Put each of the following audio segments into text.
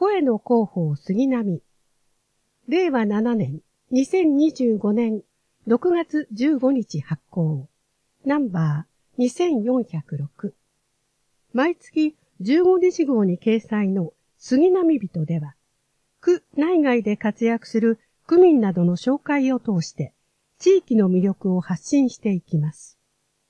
声の広報杉並。令和7年、2025年6月15日発行。ナンバー2406。毎月15日号に掲載の杉並人では、区内外で活躍する区民などの紹介を通して、地域の魅力を発信していきます。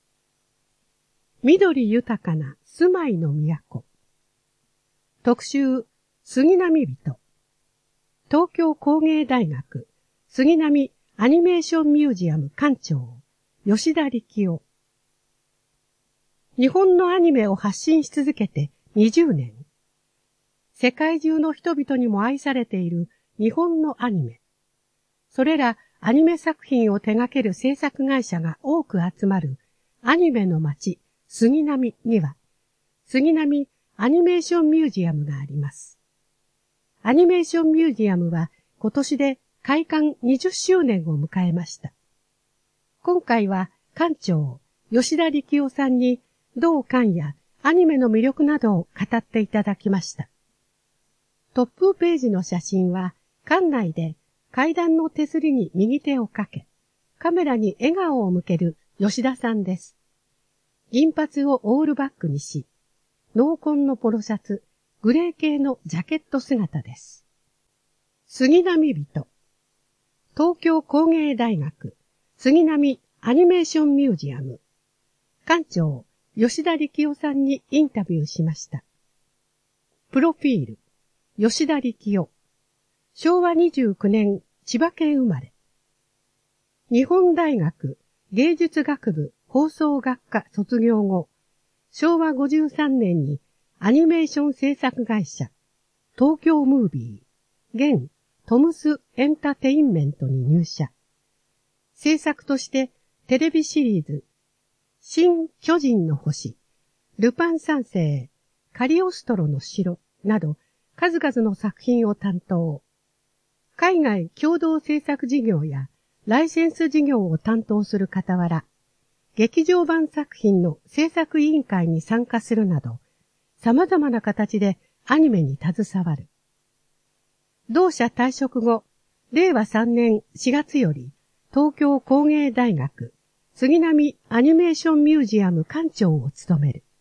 緑豊かな住まいの都。特集、杉並人。東京工芸大学、杉並アニメーションミュージアム館長、吉田力夫。日本のアニメを発信し続けて20年。世界中の人々にも愛されている日本のアニメ。それらアニメ作品を手掛ける制作会社が多く集まるアニメの街、杉並には、杉並アニメーションミュージアムがあります。アニメーションミュージアムは今年で開館20周年を迎えました。今回は館長、吉田力夫さんに同館やアニメの魅力などを語っていただきました。トップページの写真は館内で階段の手すりに右手をかけ、カメラに笑顔を向ける吉田さんです。銀髪をオールバックにし、濃紺のポロシャツ、グレー系のジャケット姿です。杉並人。東京工芸大学、杉並アニメーションミュージアム。館長、吉田力夫さんにインタビューしました。プロフィール、吉田力夫。昭和29年、千葉県生まれ。日本大学芸術学部放送学科卒業後、昭和53年にアニメーション制作会社、東京ムービー、現トムスエンタテインメントに入社。制作としてテレビシリーズ、新巨人の星、ルパン三世、カリオストロの城など数々の作品を担当。海外共同制作事業やライセンス事業を担当する傍ら、劇場版作品の制作委員会に参加するなど、様々な形でアニメに携わる。同社退職後、令和3年4月より東京工芸大学杉並アニメーションミュージアム館長を務める。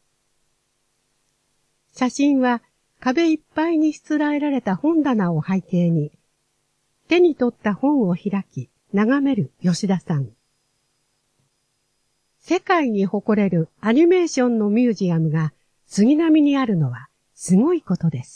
写真は壁いっぱいにしつらえられた本棚を背景に、手に取った本を開き、眺める吉田さん。世界に誇れるアニメーションのミュージアムが杉並にあるのはすごいことです。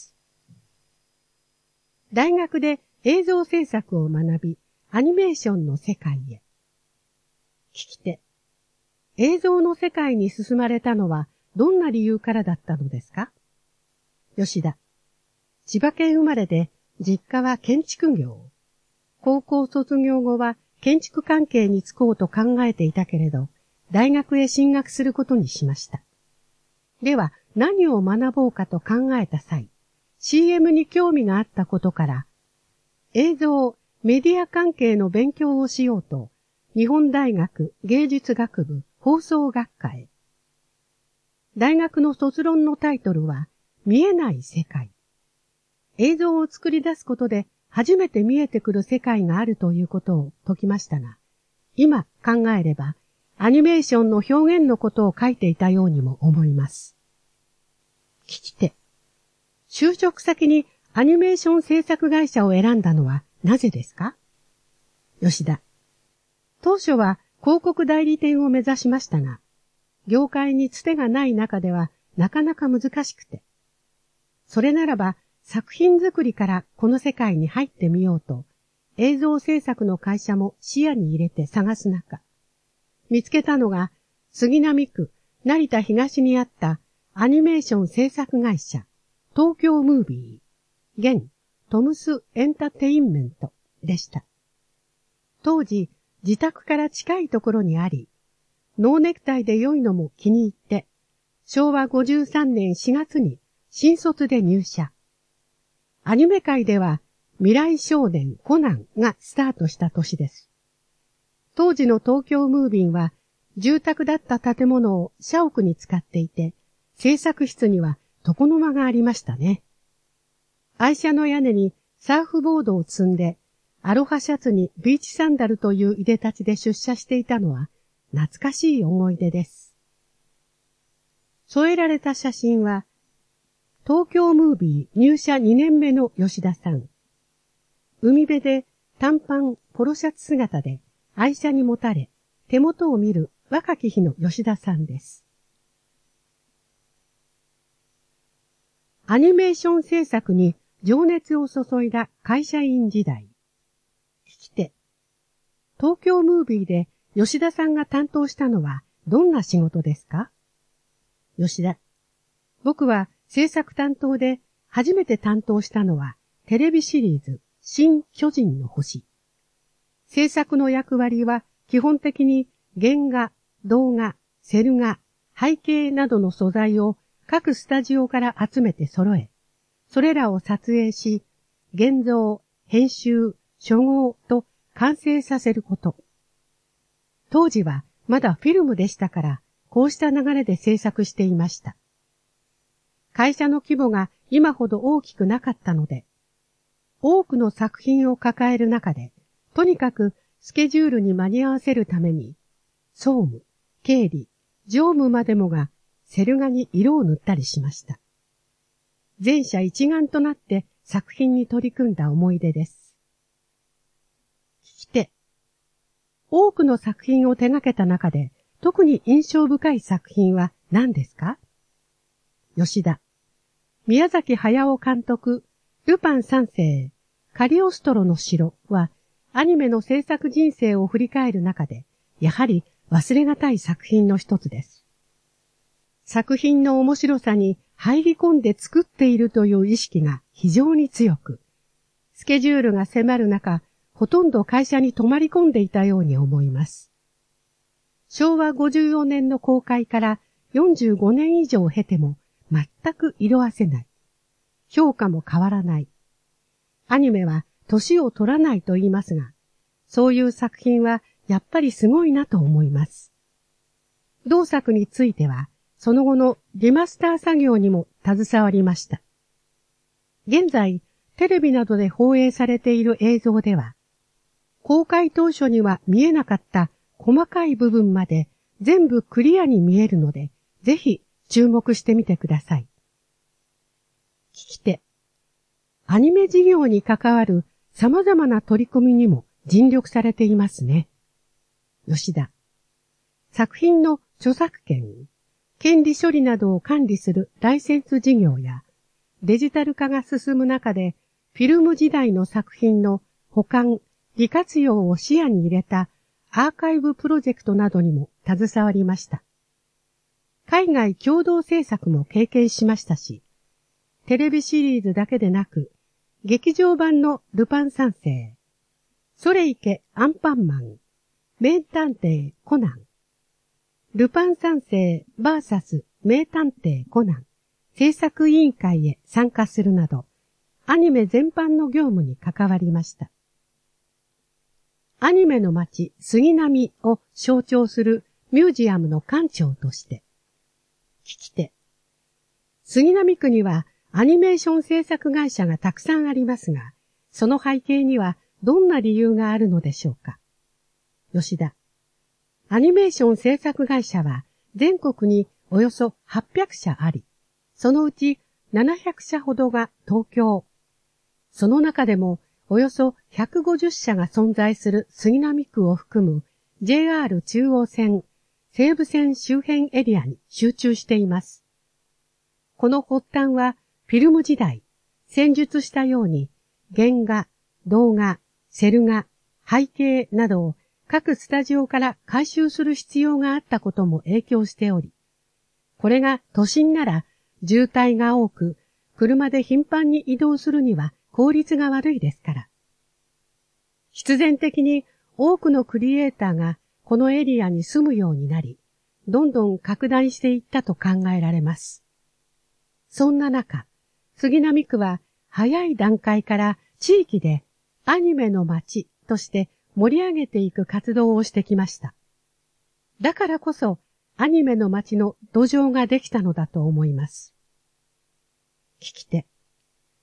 大学で映像制作を学び、アニメーションの世界へ。聞き手。映像の世界に進まれたのはどんな理由からだったのですか？吉田。千葉県生まれで実家は建築業。高校卒業後は建築関係に就こうと考えていたけれど、大学へ進学することにしました。では何を学ぼうかと考えた際、CM に興味があったことから、映像、メディア関係の勉強をしようと、日本大学芸術学部放送学科へ。大学の卒論のタイトルは、見えない世界。映像を作り出すことで初めて見えてくる世界があるということを説きましたが、今考えればアニメーションの表現のことを書いていたようにも思います。聞き手。就職先にアニメーション制作会社を選んだのはなぜですか？吉田。当初は広告代理店を目指しましたが、業界につてがない中ではなかなか難しくて、それならば作品作りからこの世界に入ってみようと、映像制作の会社も視野に入れて探す中、見つけたのが杉並区成田東にあったアニメーション制作会社、東京ムービー、現トムスエンタテインメントでした。当時、自宅から近いところにあり、ノーネクタイで良いのも気に入って、昭和53年4月に新卒で入社。アニメ界では未来少年コナンがスタートした年です。当時の東京ムービーは住宅だった建物を社屋に使っていて、制作室には床の間がありましたね。 愛車の屋根にサーフボードを積んで、アロハシャツにビーチサンダルといういでたちで出社していたのは懐かしい思い出です。添えられた写真は、東京ムービー入社2年目の吉田さん。海辺で短パン、ポロシャツ姿で愛車にもたれ、手元を見る若き日の吉田さんです。アニメーション制作に情熱を注いだ会社員時代。聞き手。東京ムービーで吉田さんが担当したのはどんな仕事ですか？吉田。僕は制作担当で初めて担当したのはテレビシリーズ新巨人の星。制作の役割は基本的に原画、動画、セル画、背景などの素材を各スタジオから集めて揃え、それらを撮影し、現像、編集、初号と完成させること。当時はまだフィルムでしたから、こうした流れで制作していました。会社の規模が今ほど大きくなかったので、多くの作品を抱える中で、とにかくスケジュールに間に合わせるために、総務、経理、常務までもがセル画に色を塗ったりしました。全社一丸となって作品に取り組んだ思い出です。聞き手。多くの作品を手掛けた中で、特に印象深い作品は何ですか？吉田。宮崎駿監督、ルパン三世、カリオストロの城は、アニメの制作人生を振り返る中で、やはり忘れがたい作品の一つです。作品の面白さに入り込んで作っているという意識が非常に強く、スケジュールが迫る中、ほとんど会社に泊まり込んでいたように思います。昭和54年の公開から45年以上を経ても全く色褪せない。評価も変わらない。アニメは年を取らないと言いますが、そういう作品はやっぱりすごいなと思います。同作については、その後のリマスター作業にも携わりました。現在、テレビなどで放映されている映像では、公開当初には見えなかった細かい部分まで全部クリアに見えるので、ぜひ注目してみてください。聞き手。アニメ事業に関わる様々な取り組みにも尽力されていますね。吉田。作品の著作権、権利処理などを管理するライセンス事業や、デジタル化が進む中で、フィルム時代の作品の保管、利活用を視野に入れたアーカイブプロジェクトなどにも携わりました。海外共同制作も経験しましたし、テレビシリーズだけでなく、劇場版のルパン三世、それいけアンパンマン、名探偵コナン、ルパン三世 VS 名探偵コナン制作委員会へ参加するなど、アニメ全般の業務に関わりました。アニメの街杉並を象徴するミュージアムの館長として、聞き手。杉並区にはアニメーション制作会社がたくさんありますが、その背景にはどんな理由があるのでしょうか。吉田。アニメーション制作会社は全国におよそ800社あり、そのうち700社ほどが東京。その中でもおよそ150社が存在する杉並区を含む JR 中央線、西武線周辺エリアに集中しています。この発端はフィルム時代、先述したように原画、動画、セル画、背景などを各スタジオから回収する必要があったことも影響しており、これが都心なら渋滞が多く、車で頻繁に移動するには効率が悪いですから。必然的に多くのクリエイターがこのエリアに住むようになり、どんどん拡大していったと考えられます。そんな中、杉並区は早い段階から地域でアニメの街として盛り上げていく活動をしてきました。だからこそアニメの街の土壌ができたのだと思います。聞き手。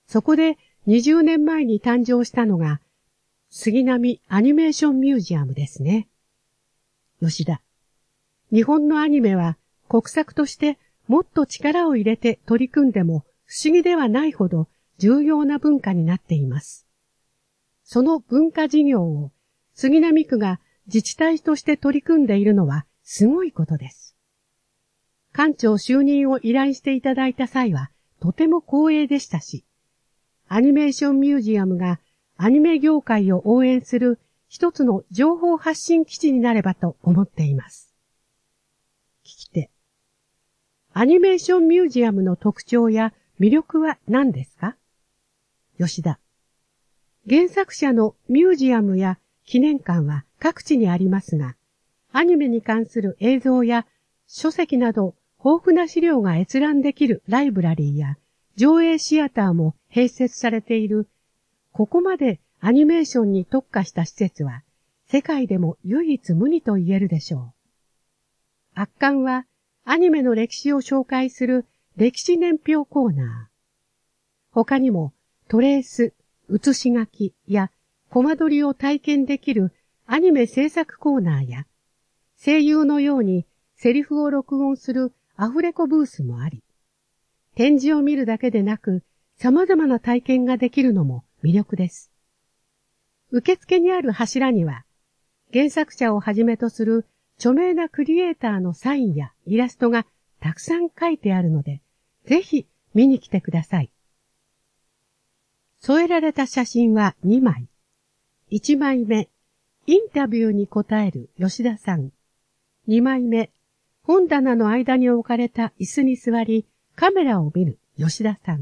そこで20年前に誕生したのが、杉並アニメーションミュージアムですね。吉田。日本のアニメは国策としてもっと力を入れて取り組んでも不思議ではないほど重要な文化になっています。その文化事業を杉並区が自治体として取り組んでいるのはすごいことです。館長就任を依頼していただいた際はとても光栄でしたし、アニメーションミュージアムがアニメ業界を応援する一つの情報発信基地になればと思っています。聞き手。アニメーションミュージアムの特徴や魅力は何ですか？吉田。原作者のミュージアムや記念館は各地にありますが、アニメに関する映像や書籍など豊富な資料が閲覧できるライブラリーや上映シアターも併設されている、ここまでアニメーションに特化した施設は世界でも唯一無二と言えるでしょう。圧巻はアニメの歴史を紹介する歴史年表コーナー。他にもトレース、写し書きやコマ撮りを体験できるアニメ制作コーナーや声優のようにセリフを録音するアフレコブースもあり、展示を見るだけでなく様々な体験ができるのも魅力です。受付にある柱には原作者をはじめとする著名なクリエイターのサインやイラストがたくさん書いてあるので、ぜひ見に来てください。添えられた写真は2枚。1枚目、インタビューに答える吉田さん。2枚目、本棚の間に置かれた椅子に座り、カメラを見る吉田さん。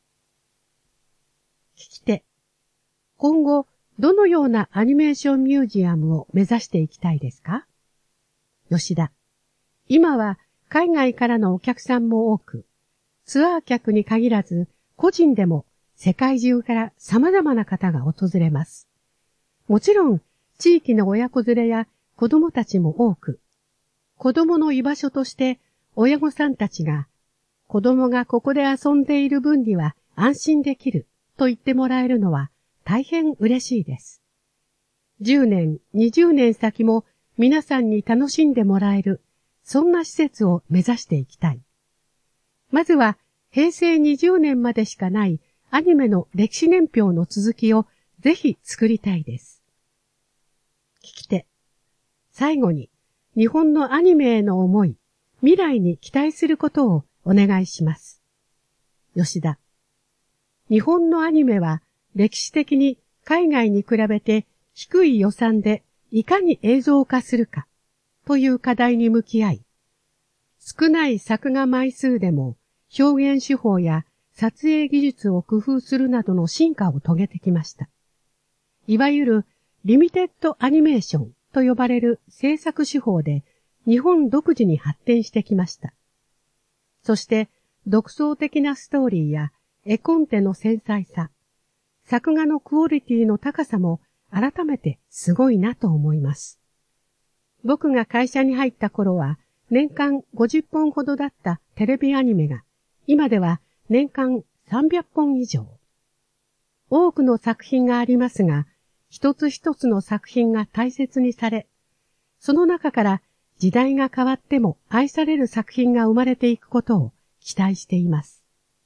聞き手。今後、どのようなアニメーションミュージアムを目指していきたいですか？吉田。今は海外からのお客さんも多く、ツアー客に限らず、個人でも世界中から様々な方が訪れます。もちろん、地域の親子連れや子供たちも多く、子供の居場所として親御さんたちが、子供がここで遊んでいる分には安心できると言ってもらえるのは大変嬉しいです。10年、20年先も皆さんに楽しんでもらえる、そんな施設を目指していきたい。まずは平成20年までしかないアニメの歴史年表の続きをぜひ作りたいです。聞き手。最後に日本のアニメへの思い、未来に期待することをお願いします。吉田。日本のアニメは歴史的に海外に比べて低い予算でいかに映像化するかという課題に向き合い、少ない作画枚数でも表現手法や撮影技術を工夫するなどの進化を遂げてきました。いわゆるリミテッドアニメーションと呼ばれる制作手法で日本独自に発展してきました。そして独創的なストーリーや絵コンテの繊細さ、作画のクオリティの高さも改めてすごいなと思います。僕が会社に入った頃は年間50本ほどだったテレビアニメが今では年間300本以上。多くの作品がありますが、一つ一つの作品が大切にされ、その中から時代が変わっても愛される作品が生まれていくことを期待しています。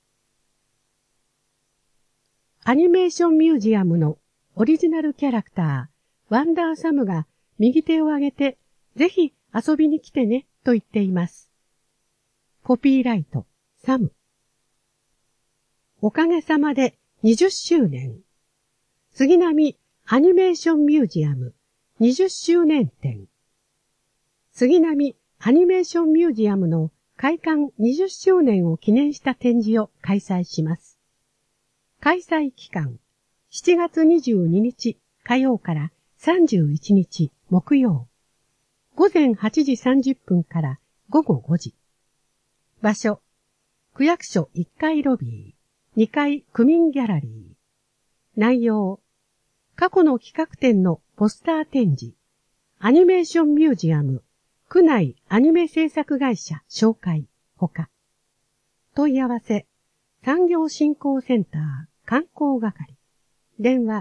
アニメーションミュージアムのオリジナルキャラクター、ワンダーサムが右手を上げて、ぜひ遊びに来てねと言っています。コピーライト、サム。おかげさまで20周年。杉並アニメーションミュージアム20周年展。杉並アニメーションミュージアムの開館20周年を記念した展示を開催します。開催期間、7月22日火曜から31日木曜。午前8時30分から午後5時。場所、区役所1階ロビー、2階区民ギャラリー。内容、過去の企画展のポスター展示、アニメーションミュージアム、区内アニメ制作会社紹介、ほか。問い合わせ、産業振興センター観光係。電話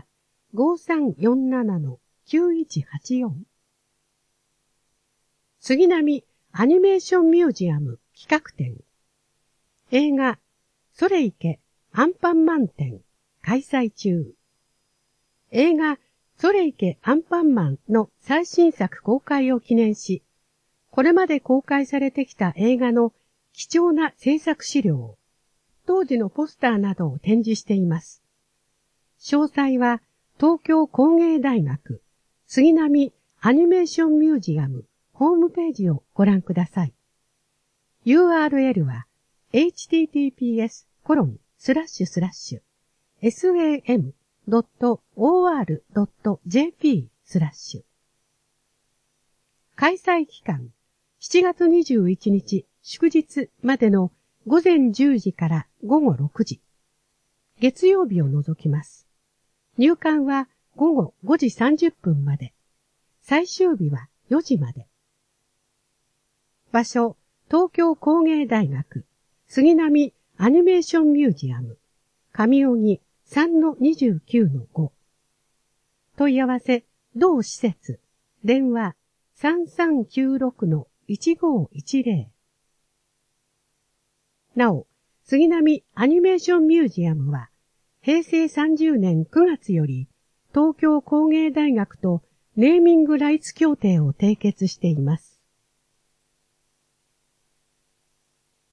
5347-9184。杉並アニメーションミュージアム企画展。映画、それいけアンパンマン展開催中。映画、それいけアンパンマンの最新作公開を記念し、これまで公開されてきた映画の貴重な制作資料、当時のポスターなどを展示しています。詳細は東京工芸大学杉並アニメーションミュージアムホームページをご覧ください。URL は https://sam.or.jp/ 開催期間7月21日祝日までの午前10時から午後6時。月曜日を除きます。入館は午後5時30分まで。最終日は4時まで。場所、東京工芸大学杉並アニメーションミュージアム上荻 3-29-5。問い合わせ、同施設、電話3396-1510。なお、杉並アニメーションミュージアムは、平成30年9月より、東京工芸大学とネーミングライツ協定を締結しています。